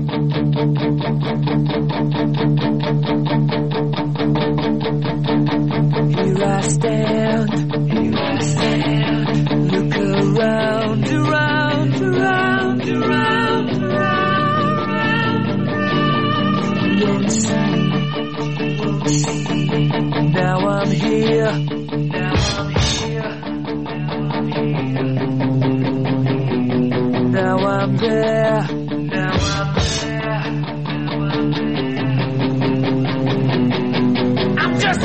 Here I stand, here I stand, look around, around, around, around, around, won't see, won't see, now I'm here, now I'm here, now I'm there, now I'm there, I'm just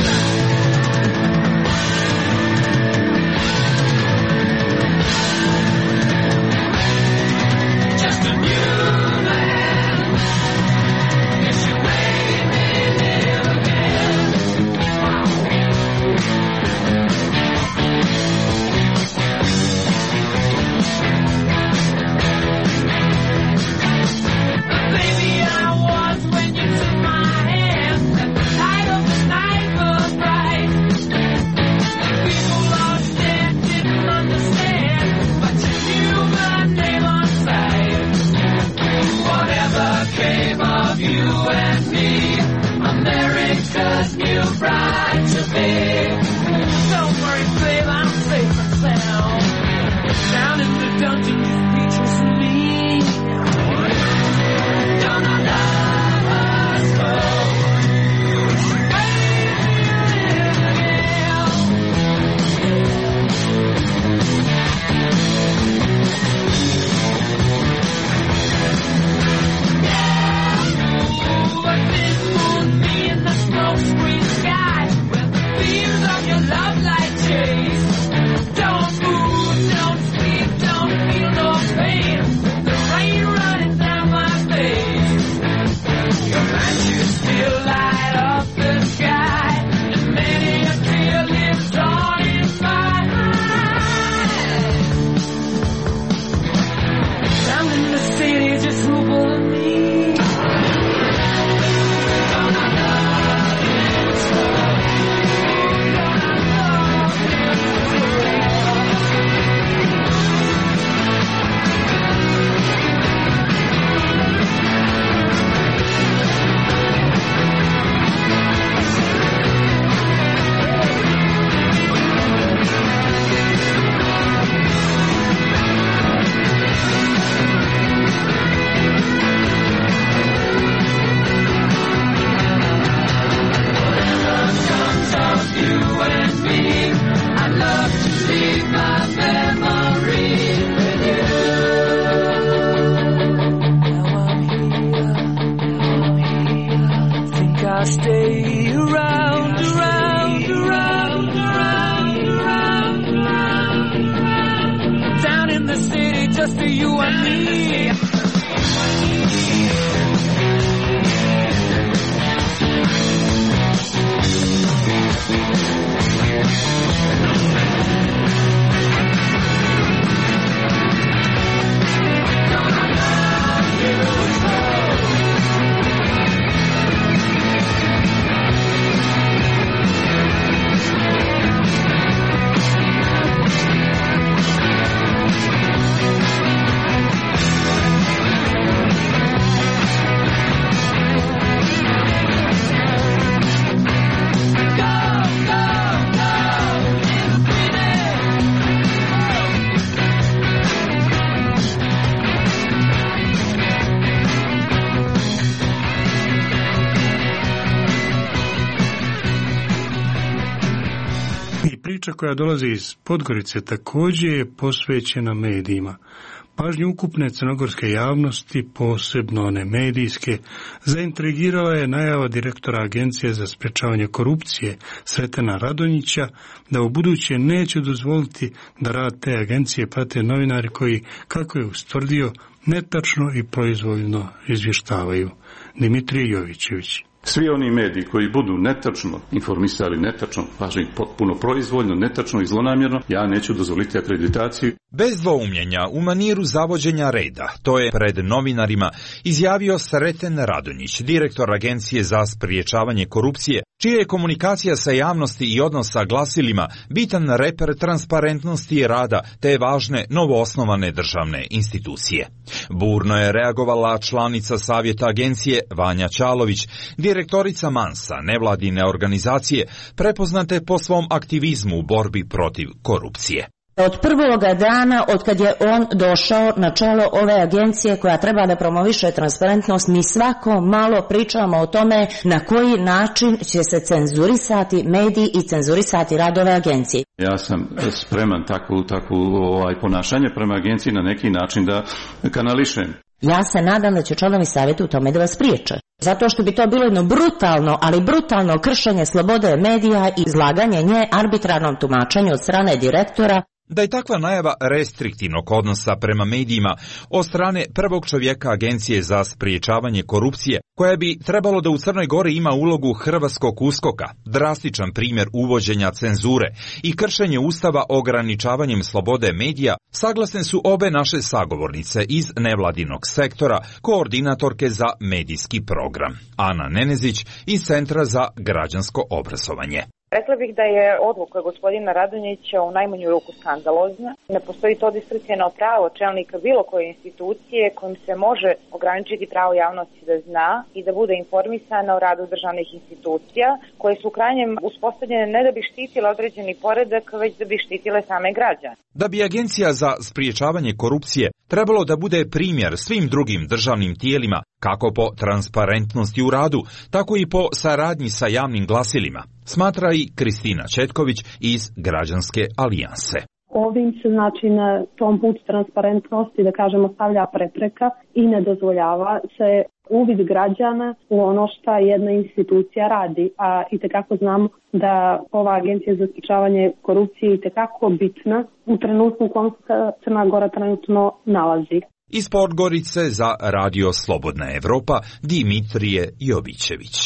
priča koja dolazi iz Podgorice također je posvećena medijima. Pažnju ukupne crnogorske javnosti, posebno one medijske, zaintrigirala je najava direktora Agencije za sprječavanje korupcije Sretena Radonjića da u buduće neće dozvoliti da rad te agencije prate novinari koji, kako je ustvrdio, netačno i proizvoljno izvještavaju. Dimitrij Jovićević. Svi oni mediji koji budu netačno informisali, netačno, pažnji potpuno proizvoljno, netačno i zlonamjerno, ja neću dozvoliti akreditaciju. Bez dvoumljenja, u maniru zavođenja reda, to je pred novinarima izjavio Sreten Radonjić, direktor Agencije za spriječavanje korupcije, čija je komunikacija sa javnosti i odnos sa glasilima bitan reper transparentnosti rada te važne novoosnovane državne institucije. Burno je reagovala članica savjeta agencije Vanja Ćalović, direktorica Mansa, nevladine organizacije, prepoznate po svom aktivizmu u borbi protiv korupcije. Od prvoga dana, od kad je on došao na čelo ove agencije koja treba da promoviše transparentnost, mi svako malo pričamo o tome na koji način će se cenzurisati mediji i cenzurisati radove agencije. Ja sam spreman takvu, takvu ovaj, ponašanje prema agenciji na neki način da kanališem. Ja se nadam da će članovi savjeta u tome da vas priječe. Zato što bi to bilo jedno brutalno, ali brutalno kršenje slobode medija i izlaganje nje arbitrarnom tumačenju od strane direktora. Da je takva najava restriktivnog odnosa prema medijima od strane prvog čovjeka Agencije za spriječavanje korupcije, koja bi trebalo da u Crnoj Gori ima ulogu hrvatskog uskoka, drastičan primjer uvođenja cenzure i kršenje Ustava ograničavanjem slobode medija, saglasne su obe naše sagovornice iz nevladinog sektora, koordinatorke za medijski program, Ana Nenezić iz Centra za građansko obrazovanje. Rekla bih da je odluka gospodina Radonjića u najmanju ruku skandalozna. Ne postoji to diskreciono pravo čelnika bilo koje institucije kojim se može ograničiti pravo javnosti da zna i da bude informisana o radu državnih institucija, koje su u krajnjem uspostavljene ne da bi štitile određeni poredak, već da bi štitile same građane. Da bi Agencija za spriječavanje korupcije trebalo da bude primjer svim drugim državnim tijelima, kako po transparentnosti u radu, tako i po saradnji sa javnim glasilima, smatra i Kristina Četković iz Građanske alijanse. Ovim se znači na tom put transparentnosti, da kažemo, stavlja prepreka i ne dozvoljava se uvid građana u ono što jedna institucija radi, a itekako znamo da ova Agencija za sprječavanje korupcije je itekako bitna u trenutku u kojem se Crna Gora trenutno nalazi. Iz Podgorice za Radio Slobodna Evropa, Dimitrije Jovićević.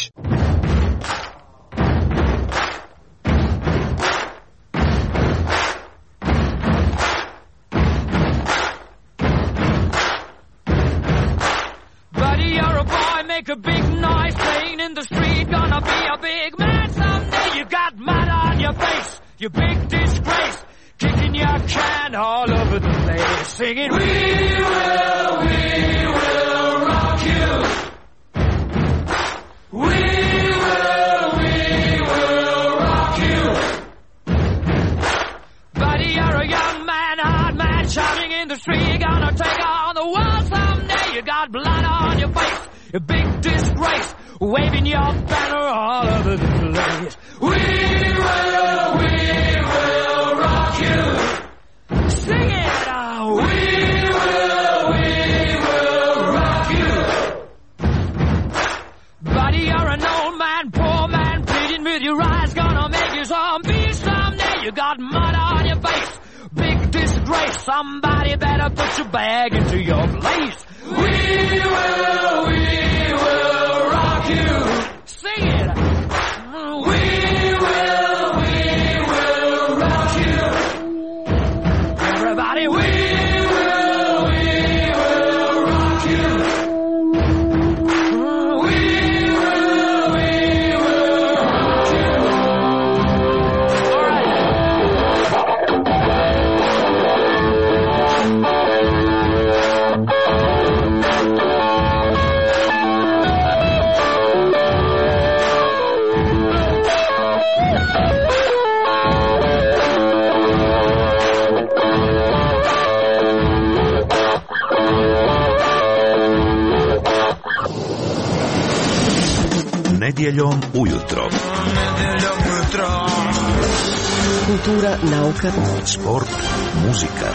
Make a big noise playing in the street, gonna be a big man someday. You got mud on your face, you big disgrace, kicking your can all over the place, singing, we will, we will rock you. We will, we will rock you. Buddy, you're a young man, hard man, shouting in the street, gonna take on the world someday. You got blood on your face, a big disgrace, waving your banner all over the place. We will, we will rock you. Sing it now. We will, we will rock you. Buddy, you're an old man, poor man, pleading with your eyes, gonna make you zombie someday. You got mud on your face, big disgrace. Somebody better put your bag into your place. We will, we will rock you. Sing it. We will, we will rock you. Everybody, we will, we will rock you. We will, we will rock you. All right. Nedjeljom ujutro. Nedjeljom ujutro. kultura, nauka, sport, muzika.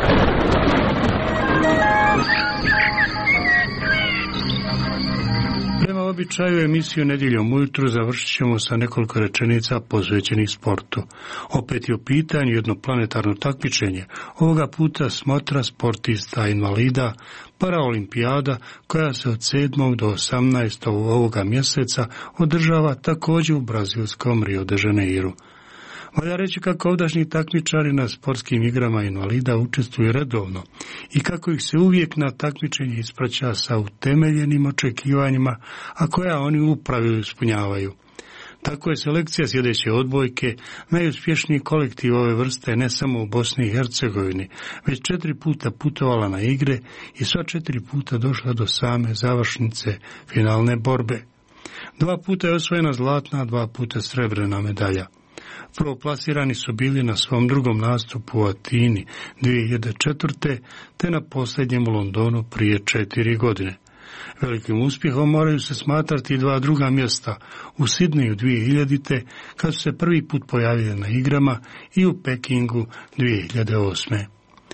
Prema običaju emisiju Nedjeljom ujutru završit ćemo sa nekoliko rečenica posvećenih sportu. Opet je u pitanju jedno planetarno takmičenje, ovoga puta smotra sportista invalida, paraolimpijada koja se od sedmog do osamnaestog ovoga mjeseca održava također u brazilskom Rio de Janeiru. Valja reći kako ovdašnji takmičari na sportskim igrama invalida učestvuju redovno i kako ih se uvijek na takmičenje ispraća sa utemeljenim očekivanjima, a koja oni u pravilu ispunjavaju. Tako je selekcija sljedeće odbojke najuspješniji kolektiv ove vrste ne samo u Bosni i Hercegovini, već četiri puta putovala na igre i sva četiri puta došla do same završnice finalne borbe. Dva puta je osvojena zlatna, dva puta srebrna medalja. Prvoplasirani su bili na svom drugom nastupu u Atini dvije hiljade četvrte. te na posljednjem u Londonu prije četiri godine. Velikim uspjehom moraju se smatrati dva druga mjesta u Sidneju dvije hiljadite. kad su se prvi put pojavili na igrama i u Pekingu dvije hiljade osme.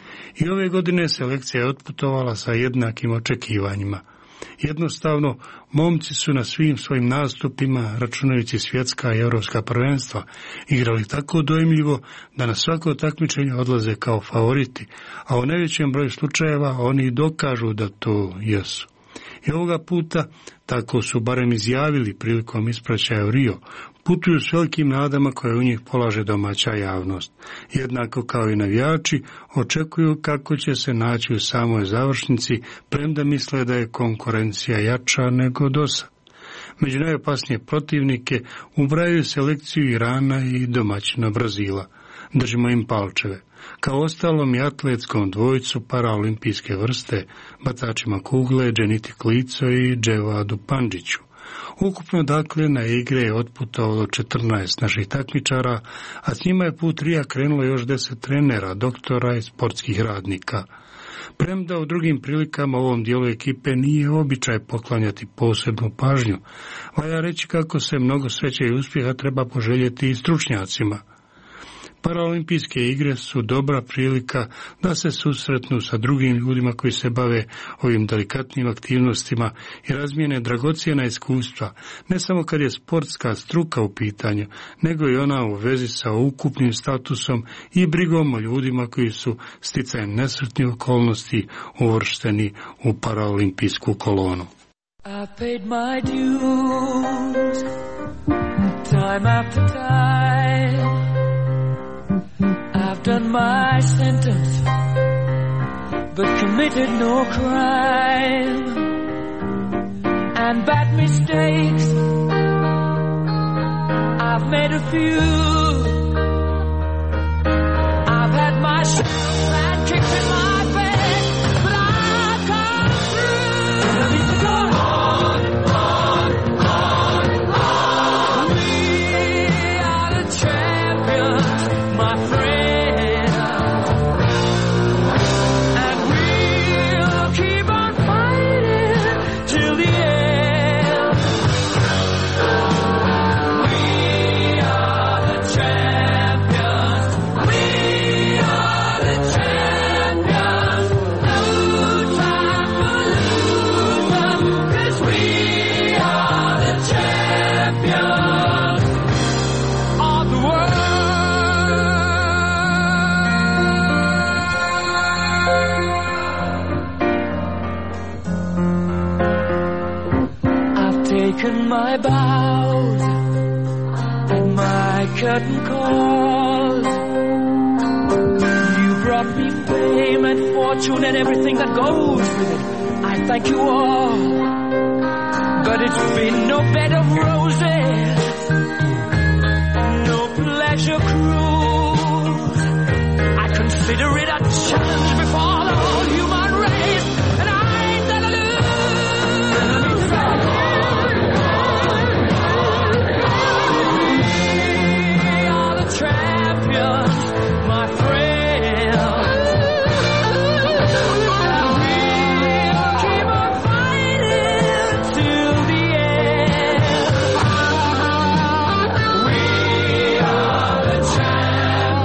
I ove godine selekcija je otputovala sa jednakim očekivanjima. Jednostavno, momci su na svim svojim nastupima, računajući svjetska i europska prvenstva, igrali tako dojmljivo da na svako takmičenje odlaze kao favoriti, a u najvećem broju slučajeva oni dokažu da to jesu. I ovoga puta, tako su barem izjavili prilikom ispraćaja u Rio, putuju s velikim nadama koje u njih polaže domaća javnost. Jednako kao i navijači, očekuju kako će se naći u samoj završnici, premda misle da je konkurencija jača nego dosad. Među najopasnije protivnike ubrajaju selekciju Irana i domaćina Brazila. Držimo im palčeve. Kao ostalom i atletskom dvojicu paraolimpijske vrste, batačima kugle, Dženiti Klico i Dževadu Pandžiću. Ukupno dakle na igre je otputovalo četrnaest naših takmičara, a s njima je put Rija krenulo još deset trenera, doktora i sportskih radnika. Premda u drugim prilikama ovom dijelu ekipe nije običaj poklanjati posebnu pažnju, valja reći kako se mnogo sreće i uspjeha treba poželjeti i stručnjacima. Paraolimpijske igre su dobra prilika da se susretnu sa drugim ljudima koji se bave ovim delikatnim aktivnostima i razmijene dragocjena iskustva, ne samo kad je sportska struka u pitanju, nego i ona u vezi sa ukupnim statusom i brigom o ljudima koji su sticajem nesretnih okolnosti uvršteni u paraolimpijsku kolonu. I paid my dues, time after time. I've done my sentence, but committed no crime. And bad mistakes, I've made a few. I've had my share of bad kicks in my face, but I've come through. On, on, on, on. We are the champions, my friend. My bows and my curtain calls. You brought me fame and fortune and everything that goes with it. I thank you all, but it's been no bed of roses, no pleasure cruise. I consider it a challenge before the whole human race, and I ain't gonna lose. Champions, my friend. We'll keep on fighting till the end. We are the champions.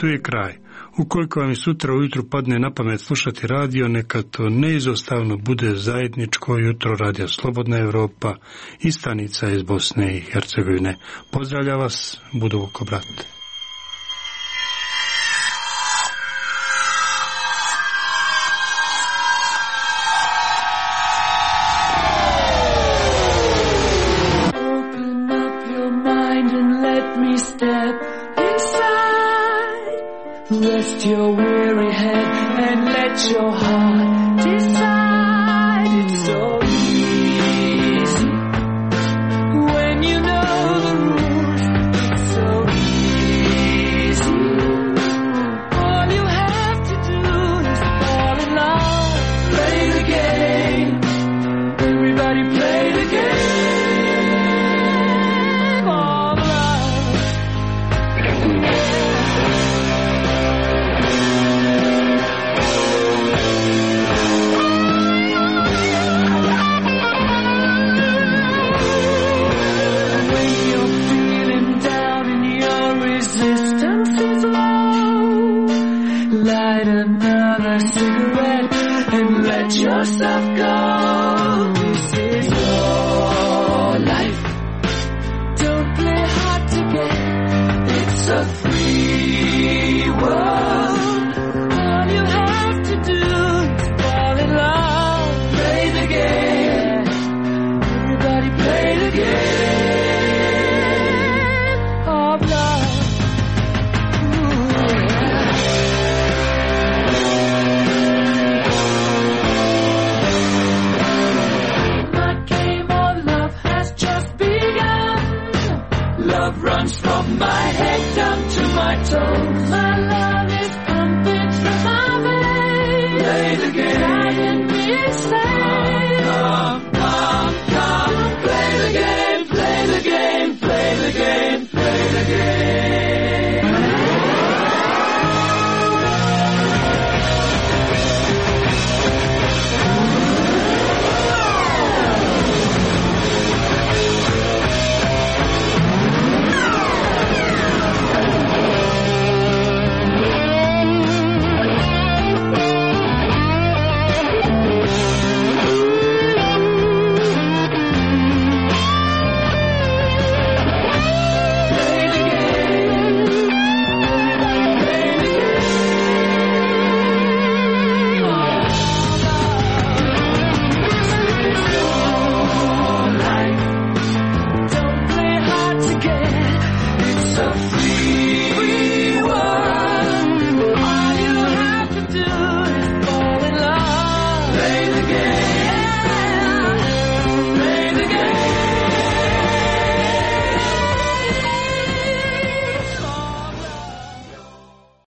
tu je kraj. Ukoliko vam i sutra ujutru padne na pamet slušati radio, neka to neizostavno bude zajedničko jutro radija Slobodna Evropa i stanica iz Bosne i Hercegovine. Pozdravlja vas Budovko brat. Rest your weary head and let your heart decide. It's so easy when you know the rules. It's so easy. All you have to do is fall in love. Play the game. Everybody play the game of love. Light another cigarette and let yourself go.